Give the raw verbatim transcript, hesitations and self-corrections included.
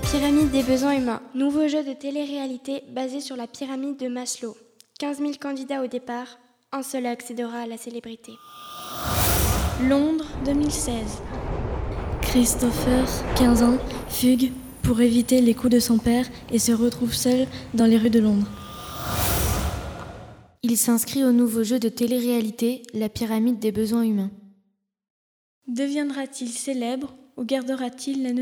La pyramide des besoins humains. Nouveau jeu de télé-réalité basé sur la pyramide de Maslow. quinze mille candidats au départ, un seul accédera à la célébrité. Londres deux mille seize. Christopher, quinze ans, fugue pour éviter les coups de son père et se retrouve seul dans les rues de Londres. Il s'inscrit au nouveau jeu de télé-réalité, la pyramide des besoins humains. Deviendra-t-il célèbre ou gardera-t-il l'anonymat ?